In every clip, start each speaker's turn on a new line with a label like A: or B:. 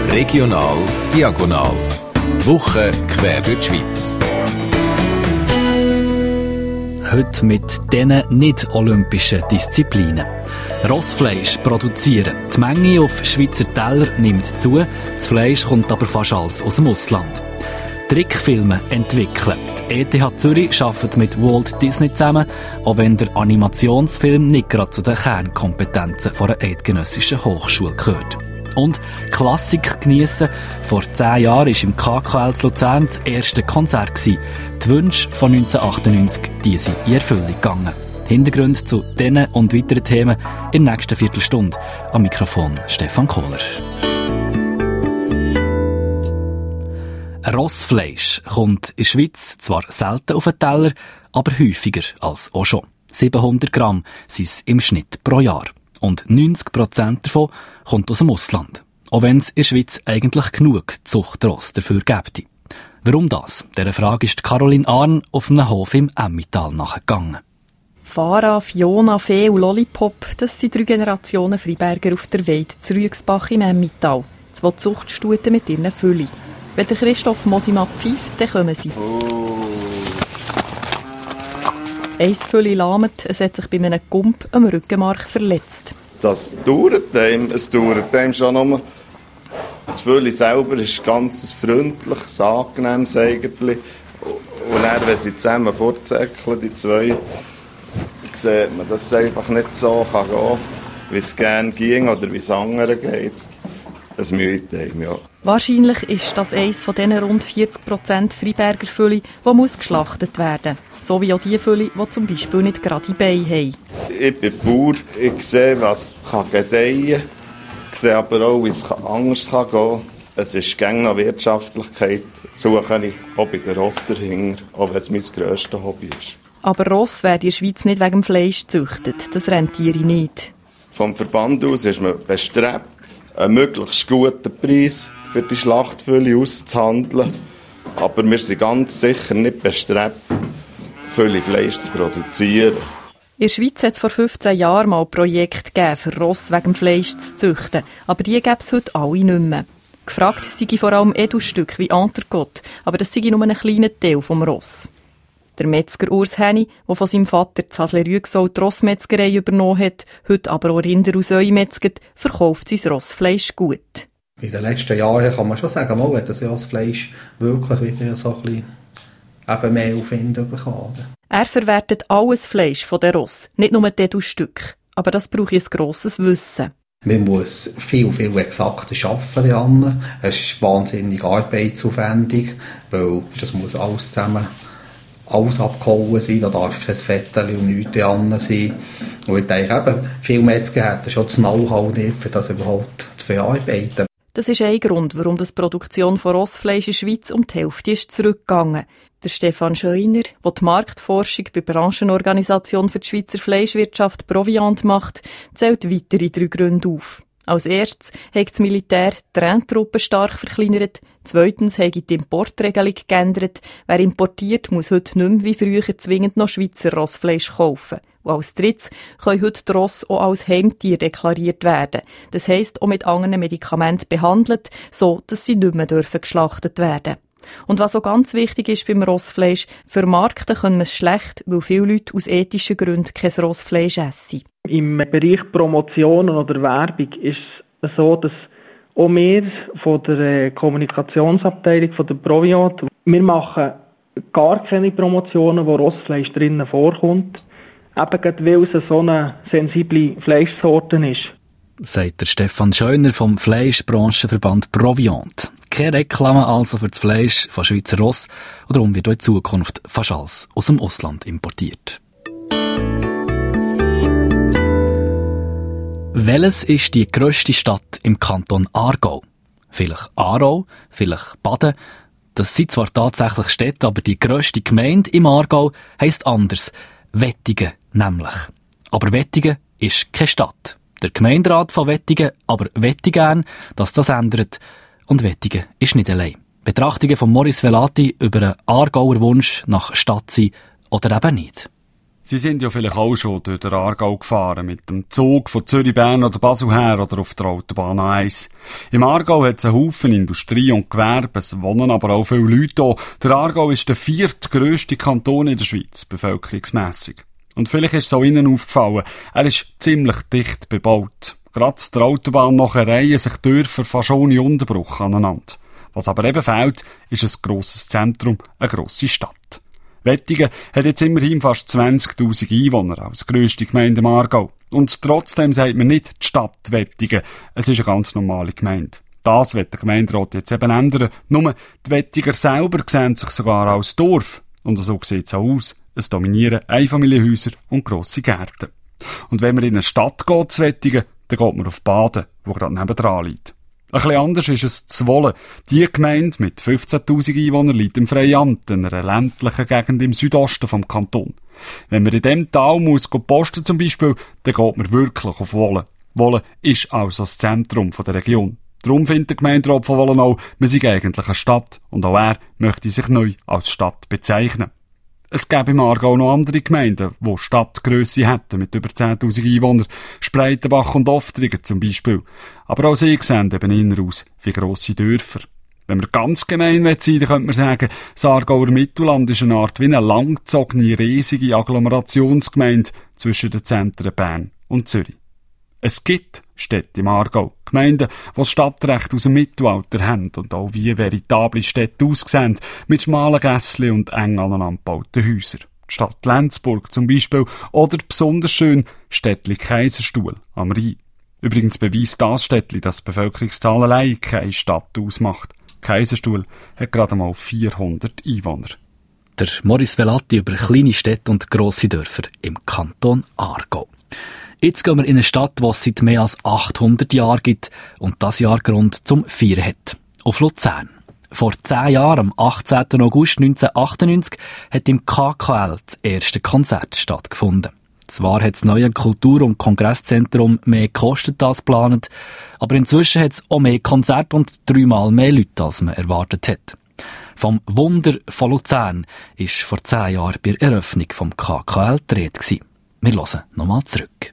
A: Regional Diagonal. Die Woche quer durch die Schweiz.
B: Heute mit diesen nicht-olympischen Disziplinen. Rossfleisch produzieren. Die Menge auf Schweizer Teller nimmt zu, das Fleisch kommt aber fast alles aus dem Ausland. Trickfilme entwickeln. Die ETH Zürich arbeitet mit Walt Disney zusammen, auch wenn der Animationsfilm nicht gerade zu den Kernkompetenzen einer eidgenössischen Hochschule gehört. Und Klassik geniessen. Vor 10 Jahren war im KKL zu Luzern das erste Konzert. Die Wünsche von 1998 die sind in Erfüllung gegangen. Hintergründe zu diesen und weiteren Themen in der nächsten Viertelstunde. Am Mikrofon Stefan Kohler. Rossfleisch kommt in der Schweiz zwar selten auf den Teller, aber häufiger als auch schon. 700 Gramm sind es im Schnitt pro Jahr. Und 90% davon kommt aus dem Ausland. Auch wenn es in der Schweiz eigentlich genug Zuchtross dafür gibt. Warum das? Dieser Frage ist Caroline Arn auf einem Hof im Emmental nachgegangen.
C: Farah, Fiona, Fee und Lollipop, das sind 3 Generationen Freiberger auf der Weide zu Rüegsbach im Emmental. 2 Zuchtstuten mit ihren Fülli. Wenn der Christoph Mosima pfeift, dann kommen sie. Ein Fülli lahmt, es hat sich bei einem Gump am Rückenmark verletzt.
D: Das dauert einem. Es dauert einem schon nur. Das Fülli selber ist ganz freundliches, angenehmes eigentlich. Und dann, wenn sie zusammen fortzäckeln, die 2, sieht man, dass es einfach nicht so gehen kann, wie es gerne ging oder wie es anderen geht. Das müht einem, ja.
C: Wahrscheinlich ist das eines von diesen rund 40% Freiberger Fülli, die geschlachtet werden muss. So wie auch die Fülli, die zum Beispiel nicht gerade die Beine haben.
D: Ich bin Bauer, ich sehe, was gedeihen kann. Ich sehe aber auch, wie es anders gehen kann. Es ist gängig nach Wirtschaftlichkeit, suche ich auch bei den Ross dahinter, auch wenn es mein grösstes Hobby ist.
C: Aber Ross werden in der Schweiz nicht wegen dem Fleisch gezüchtet, das rentiere ich nicht.
D: Vom Verband aus ist man bestrebt, einen möglichst guten Preis für die Schlachtfülle auszuhandeln. Aber wir sind ganz sicher nicht bestrebt, viel Fleisch zu produzieren.
C: In der Schweiz hat es vor 15 Jahren mal ein Projekt gegeben, für Ross wegen dem Fleisch zu züchten. Aber die gäbe es heute alle nicht mehr. Gefragt sei vor allem Edelstücke wie Entrecote, aber das sei nur ein kleiner Teil vom Ross. Der Metzger Urs Henny, der von seinem Vater zu Hasle-Rüegsau die Rossmetzgerei übernommen hat, heute aber auch Rinder aus Öi metzget, verkauft sein Rossfleisch gut.
E: In den letzten Jahren kann man schon sagen, mal hat das Rossfleisch wirklich wieder so ein bisschen eben mehr Aufwand bekommen.
C: Er verwertet alles Fleisch von den Ross, nicht nur die Edelstücke. Aber das braucht ein grosses Wissen.
E: Man muss viel exakter arbeiten. Es ist wahnsinnig arbeitsaufwendig, weil das muss alles zusammen alles abgehauen sein, da darf kein Fettel und nichts dran sein. Und ich denke eben, viele Metzger hätten schon das Know-how nicht, für das überhaupt zu verarbeiten.
C: Das ist ein Grund, warum die Produktion von Rossfleisch in der Schweiz um die Hälfte ist zurückgegangen. Der Stefan Scheuner, der die Marktforschung bei der Branchenorganisation für die Schweizer Fleischwirtschaft Proviant macht, zählt weitere 3 Gründe auf. Als erstes hat das Militär die Renntruppen stark verkleinert. Zweitens hat die Importregelung geändert. Wer importiert, muss heute nicht mehr wie früher zwingend noch Schweizer Rossfleisch kaufen. Und als drittes können heute die Ross auch als Heimtier deklariert werden. Das heisst, auch mit anderen Medikamenten behandelt, so dass sie nicht mehr geschlachtet werden dürfen. Und was auch ganz wichtig ist beim Rossfleisch, vermarkten können wir es schlecht, weil viele Leute aus ethischen Gründen kein Rossfleisch essen.
F: Im Bereich Promotionen oder Werbung ist es so, dass auch wir von der Kommunikationsabteilung von der Proviant, wir machen gar keine Promotionen, wo Rossfleisch drinnen vorkommt, eben gerade weil es so eine sensible Fleischsorte ist.
B: Sagt der Stefan Scheuner vom Fleischbranchenverband Proviant. Keine Reklame also für das Fleisch von Schweizer Ross, und darum wird auch in Zukunft fast alles aus dem Ausland importiert. Welches ist die grösste Stadt im Kanton Aargau? Vielleicht Aarau, vielleicht Baden. Das sind zwar tatsächlich Städte, aber die grösste Gemeinde im Aargau heisst anders. Wettingen nämlich. Aber Wettingen ist keine Stadt. Der Gemeinderat von Wettingen aber wette gern, dass das ändert. Und Wettingen ist nicht allein. Betrachtungen von Maurice Velati über einen Aargauer Wunsch nach Stadt sein oder eben nicht.
G: Sie sind ja vielleicht auch schon durch den Aargau gefahren, mit dem Zug von Zürich, Bern oder Basel her oder auf der Autobahn A1. Im Aargau hat es einen Haufen Industrie und Gewerbe, es wohnen aber auch viele Leute hier. Der Aargau ist der viertgrösste Kanton in der Schweiz, bevölkerungsmässig. Und vielleicht ist es auch Ihnen aufgefallen, er ist ziemlich dicht bebaut. Gerade der Autobahn nachher reihen sich Dörfer fast ohne Unterbruch aneinander. Was aber eben fehlt, ist ein grosses Zentrum, eine grosse Stadt. Wettingen hat jetzt immerhin fast 20'000 Einwohner als grösste Gemeinde im Aargau. Und trotzdem sagt man nicht die Stadt Wettingen. Es ist eine ganz normale Gemeinde. Das wird der Gemeinderat jetzt eben ändern. Nur die Wettiger selber sehen sich sogar als Dorf. Und so sieht es auch aus. Es dominieren Einfamilienhäuser und grosse Gärten. Und wenn man in eine Stadt geht, zu Wettingen, dann geht man auf Baden, wo gerade nebendran liegt. Ein bisschen anders ist es Zwolle. Die Gemeinde mit 15'000 Einwohnern liegt im Freiamt, in einer ländlichen Gegend im Südosten vom Kanton. Wenn man in diesem Tal muss posten zum Beispiel, dann geht man wirklich auf Wolle. Wolle ist also das Zentrum der Region. Darum findet der Gemeinderat von Wollenau, man sei eigentlich eine Stadt und auch er möchte sich neu als Stadt bezeichnen. Es gäbe im Aargau noch andere Gemeinden, die Stadtgrösse hätten mit über 10'000 Einwohnern, Spreitenbach und Oftringen zum Beispiel. Aber auch sie sehen eben eher aus wie grosse Dörfer. Wenn man ganz gemein sein will, dann könnte man sagen, das Aargauer Mittelland ist eine Art wie eine langgezogene, riesige Agglomerationsgemeinde zwischen den Zentren Bern und Zürich. Es gibt Städte im Aargau, Gemeinden, die das Stadtrecht aus dem Mittelalter haben und auch wie veritable Städte aussehen, mit schmalen Gässchen und eng aneinander gebauten Häusern. Die Stadt Lenzburg zum Beispiel oder besonders schön Städtli Kaiserstuhl am Rhein. Übrigens beweist das Städtli, dass die Bevölkerungszahl allein keine Stadt ausmacht. Kaiserstuhl hat gerade mal 400 Einwohner.
B: Der Maurice Velati über kleine Städte und grosse Dörfer im Kanton Aargau. Jetzt gehen wir in eine Stadt, die es seit mehr als 800 Jahren gibt und das Jahr Grund zum Feiern hat. Auf Luzern. Vor 10 Jahren, am 18. August 1998, hat im KKL das erste Konzert stattgefunden. Zwar hat das neue Kultur- und Kongresszentrum mehr gekostet als geplant, aber inzwischen hat es auch mehr Konzerte und 3-mal mehr Leute, als man erwartet hat. Vom Wunder von Luzern war vor 10 Jahren bei der Eröffnung vom KKL die Rede. Wir hören nochmal zurück.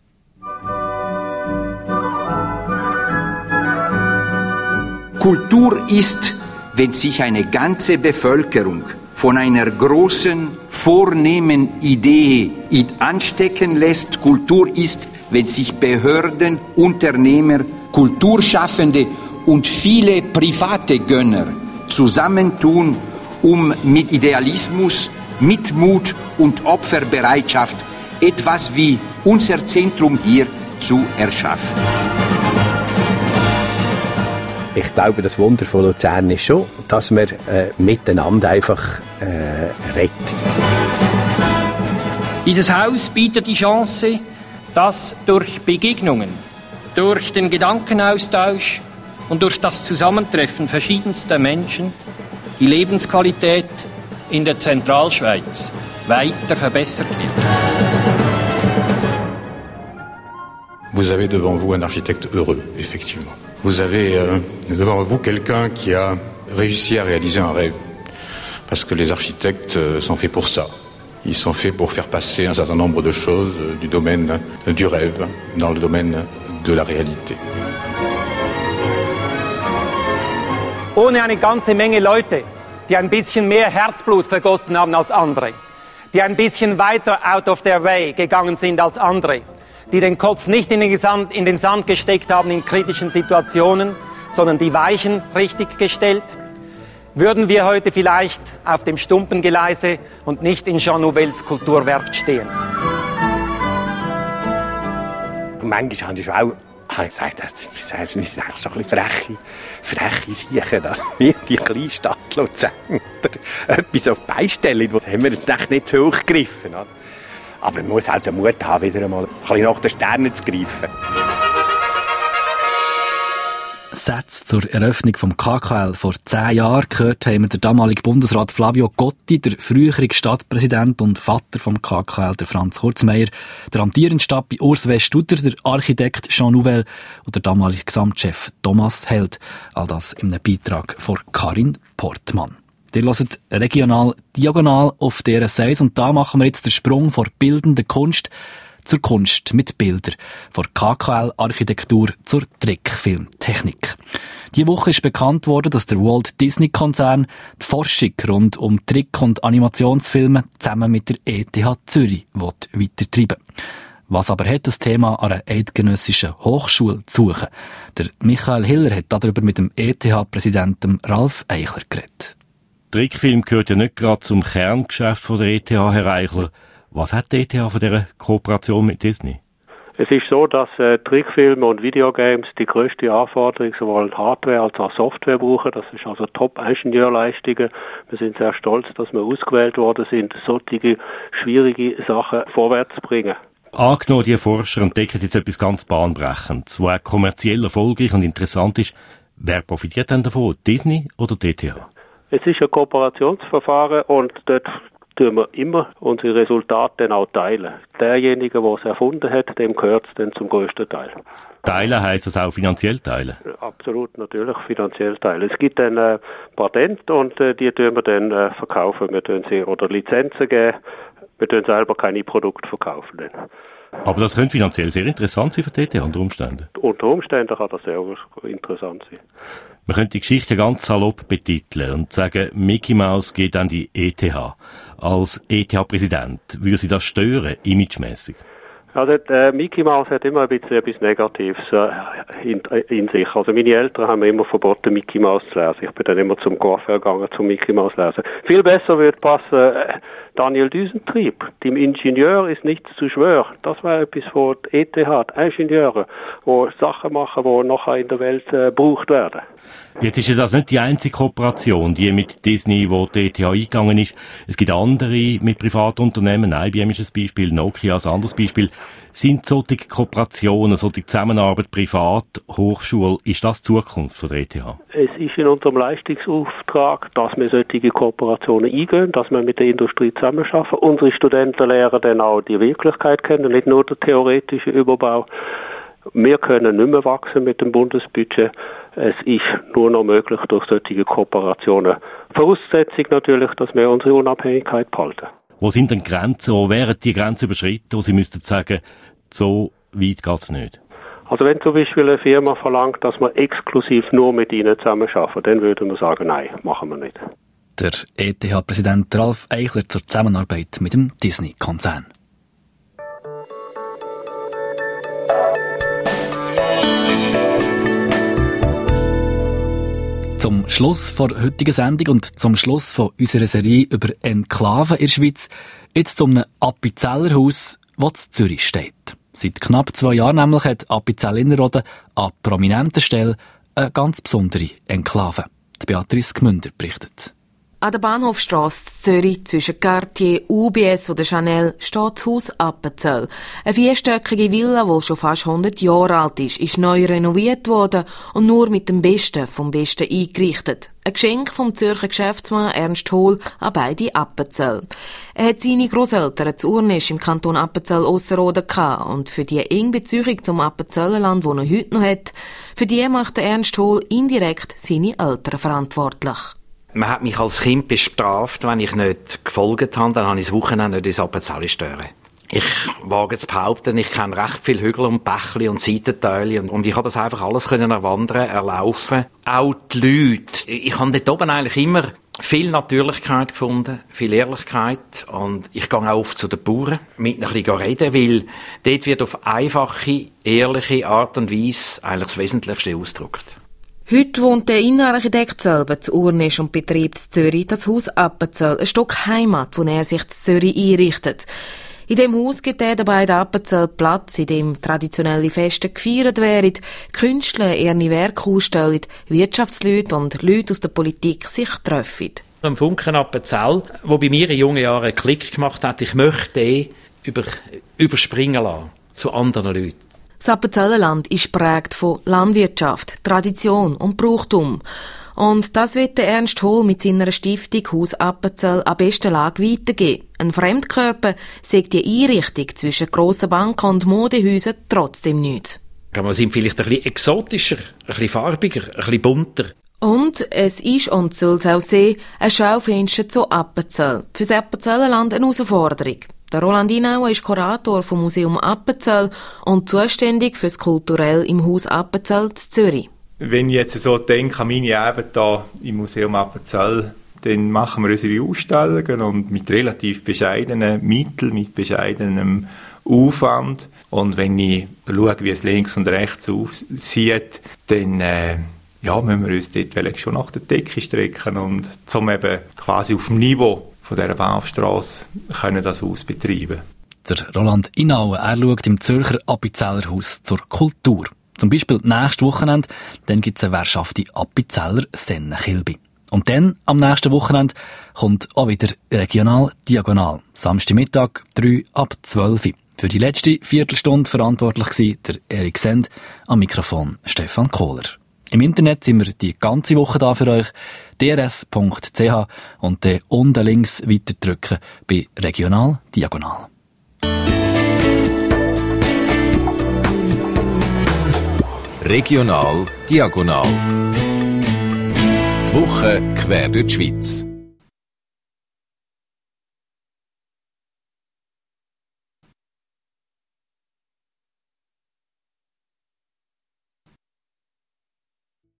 H: Kultur ist, wenn sich eine ganze Bevölkerung von einer großen, vornehmen Idee anstecken lässt. Kultur ist, wenn sich Behörden, Unternehmer, Kulturschaffende und viele private Gönner zusammentun, um mit Idealismus, mit Mut und Opferbereitschaft etwas wie unser Zentrum hier zu erschaffen.
I: Ich glaube, das Wunder von Luzern ist schon, dass wir miteinander einfach reden.
J: Dieses Haus bietet die Chance, dass durch Begegnungen, durch den Gedankenaustausch und durch das Zusammentreffen verschiedenster Menschen die Lebensqualität in der Zentralschweiz weiter verbessert wird.
K: Vous avez devant vous un architecte heureux, effectivement. Vous avez devant vous quelqu'un qui a réussi à réaliser un rêve. Parce que les architectes sont faits pour ça. Ils sont faits pour faire passer un certain nombre de choses du domaine du rêve dans le domaine de la réalité.
L: Ohne eine ganze Menge Leute, die ein bisschen mehr Herzblut vergossen haben als andere, die ein bisschen weiter out of their way gegangen sind als andere, die den Kopf nicht in den Sand gesteckt haben in kritischen Situationen, sondern die Weichen richtig gestellt, würden wir heute vielleicht auf dem Stumpengeleise und nicht in Jean Nouvelles Kulturwerft stehen.
I: Manchmal habe ich auch gesagt, das ist eigentlich so ein bisschen freche Sache, dass wir die kleine Stadt Luzern etwas auf die Beine stellen. Das haben wir jetzt nicht zu hoch gegriffen. Aber man muss auch den Mut haben, wieder einmal ein bisschen nach den Sternen zu greifen.
B: Sätze zur Eröffnung vom KKL vor 10 Jahren gehört haben wir den damaligen Bundesrat Flavio Gotti, der frühere Stadtpräsident und Vater vom KKL, der Franz Kurzmeier, der amtierende Stadt bei Urs W. Studer, der Architekt Jean Nouvel und der damalige Gesamtchef Thomas Held. All das in einem Beitrag von Karin Portmann. Ihr hört regional diagonal auf dieser Seite und da machen wir jetzt den Sprung von bildender Kunst zur Kunst mit Bildern, von KKL-Architektur zur Trickfilmtechnik. Diese Woche ist bekannt worden, dass der Walt Disney-Konzern die Forschung rund um Trick- und Animationsfilme zusammen mit der ETH Zürich weitertreiben will. Was aber hat das Thema an einer eidgenössischen Hochschule zu suchen? Der Michael Hiller hat darüber mit dem ETH-Präsidenten Ralf Eichler geredet.
M: Trickfilm gehört ja nicht gerade zum Kerngeschäft von der ETH, Herr Eichler. Was hat die ETH von dieser Kooperation mit Disney?
N: Es ist so, dass Trickfilme und Videogames die grösste Anforderung sowohl Hardware als auch Software brauchen. Das ist also Top-Ingenieurleistungen. Wir sind sehr stolz, dass wir ausgewählt worden sind, solche schwierige Sachen vorwärts zu bringen.
M: Angenommen, die Forscher entdecken jetzt etwas ganz Bahnbrechendes, was auch kommerziell erfolgreich und interessant ist. Wer profitiert denn davon? Disney oder die ETH?
N: Es ist ein Kooperationsverfahren und dort tun wir immer unsere Resultate dann auch teilen. Derjenige, der es erfunden hat, dem gehört es dann zum grössten Teil.
M: Teilen heisst das auch finanziell teilen?
N: Absolut, natürlich finanziell teilen. Es gibt dann Patente und die tun wir dann verkaufen. Wir tun sie oder Lizenzen geben. Wir tun selber keine Produkte verkaufen. Dann.
M: Aber das könnte finanziell sehr interessant sein für die ETH unter Umständen.
N: Unter Umständen kann das sehr interessant sein.
M: Man könnte die Geschichte ganz salopp betiteln und sagen, Mickey Mouse geht an die ETH. Als ETH-Präsident, würde Sie das stören, imagemässig?
N: Also, Mickey Mouse hat immer ein bisschen etwas Negatives in sich. Also, meine Eltern haben mir immer verboten, Mickey Mouse zu lesen. Ich bin dann immer zum Coiffeur gegangen, zum Mickey Mouse lesen. Viel besser würde passen, Daniel Düsentrieb. Dem Ingenieur ist nichts zu schwören. Das war etwas von der ETH, die Ingenieure, die Sachen machen, die nachher in der Welt gebraucht werden.
M: Jetzt ist das nicht die einzige Kooperation, die mit Disney, wo die ETH eingegangen ist. Es gibt andere mit Privatunternehmen. IBM ist ein Beispiel, Nokia ist ein anderes Beispiel. Sind solche Kooperationen, solche Zusammenarbeit privat, Hochschule, ist das die Zukunft von der ETH?
N: Es ist in unserem Leistungsauftrag, dass wir solche Kooperationen eingehen, dass wir mit der Industrie zusammenarbeiten. Unsere Studenten lernen dann auch die Wirklichkeit kennen, nicht nur den theoretischen Überbau. Wir können nicht mehr wachsen mit dem Bundesbudget. Es ist nur noch möglich durch solche Kooperationen. Voraussetzung natürlich, dass wir unsere Unabhängigkeit behalten.
M: Wo sind denn Grenzen? Wo wären die Grenzen überschritten, wo Sie müssten sagen, so weit geht's nicht?
N: Also wenn zum Beispiel eine Firma verlangt, dass wir exklusiv nur mit ihnen zusammenarbeiten, dann würden wir sagen, nein, machen wir nicht.
B: Der ETH-Präsident Ralf Eichler zur Zusammenarbeit mit dem Disney-Konzern. Zum Schluss der heutigen Sendung und zum Schluss von unserer Serie über Enklaven in der Schweiz jetzt zu einem Appenzellerhaus, das in Zürich steht. Seit knapp 2 Jahren nämlich hat Appenzell Innerrhoden an prominenter Stelle eine ganz besondere Enklave. Die Beatrice Gmünder berichtet.
O: An der Bahnhofstrasse in Zürich zwischen Cartier, UBS oder Chanel steht das Haus Appenzell. Eine 4-stöckige Villa, die schon fast 100 Jahre alt ist neu renoviert worden und nur mit dem Besten vom Besten eingerichtet. Ein Geschenk vom Zürcher Geschäftsmann Ernst Hohl an beide Appenzell. Er hat seine Grosseltern zu Urnisch im Kanton Appenzell-Ausserrhoden gehabt und für die enge Beziehung zum Appenzellerland, die er heute noch hat, für die macht Ernst Hohl indirekt seine Eltern verantwortlich.
P: Man hat mich als Kind bestraft, wenn ich nicht gefolgt habe, dann habe ich das Wochenende nicht ins Appenzell stören. Ich wage zu behaupten, ich kenne recht viele Hügel und Bächli und Seitentäle und ich habe das einfach alles erwandern, erlaufen. Auch die Leute. Ich habe dort oben eigentlich immer viel Natürlichkeit gefunden, viel Ehrlichkeit und ich gehe auch oft zu den Bauern mit ein bisschen reden, weil dort wird auf einfache, ehrliche Art und Weise eigentlich das Wesentlichste ausgedrückt.
O: Heute wohnt der Innenarchitekt selber zu Urnisch und betreibt in Zürich das Haus Appenzell, ein Stück Heimat, wo er sich in Zürich einrichtet. In dem Haus gibt er dabei den Appenzell Platz, in dem traditionelle Feste gefeiert werden, Künstler ihre Werke ausstellen, Wirtschaftsleute und Leute aus der Politik sich treffen.
P: Ein Funken Appenzell, der bei mir in jungen Jahren einen Klick gemacht hat, ich möchte den überspringen lassen zu anderen Leuten.
O: Das Appenzellerland ist geprägt von Landwirtschaft, Tradition und Brauchtum. Und das wird der Ernst Hohl mit seiner Stiftung Haus Appenzell an besten Lage weitergeben. Ein Fremdkörper sagt die Einrichtung zwischen grossen Banken und Modehäusern trotzdem nicht.
P: Wir sind vielleicht ein bisschen exotischer, ein bisschen farbiger, ein bisschen bunter.
O: Und es ist und soll es auch sein, ein Schaufenster zu Appenzell. Für das Appenzellerland eine Herausforderung. Der Roland Inauer ist Kurator vom Museum Appenzell und zuständig für das Kulturell im Haus Appenzell zu Zürich.
Q: Wenn ich jetzt so denke an meine Arbeit hier im Museum Appenzell, dann machen wir unsere Ausstellungen und mit relativ bescheidenen Mitteln, mit bescheidenem Aufwand. Und wenn ich schaue, wie es links und rechts aussieht, dann müssen wir uns dort schon nach der Decke strecken und zum eben quasi auf dem Niveau von dieser Bahnhofstrasse können das Haus betreiben.
B: Der Roland Inauer, er schaut im Zürcher Appenzeller Haus zur Kultur. Zum Beispiel nächstes Wochenende, dann gibt es eine Währschafte Appenzeller Sennenkilbi. Und dann, am nächsten Wochenende, kommt auch wieder Regional Diagonal. Samstagmittag, 3 ab 12 Uhr. Für die letzte Viertelstunde verantwortlich war der Erik Send, am Mikrofon Stefan Kohler. Im Internet sind wir die ganze Woche da für euch. drs.ch und dann unten links weiterdrücken bei Regional Diagonal.
A: Regional Diagonal. Die Woche quer durch die Schweiz.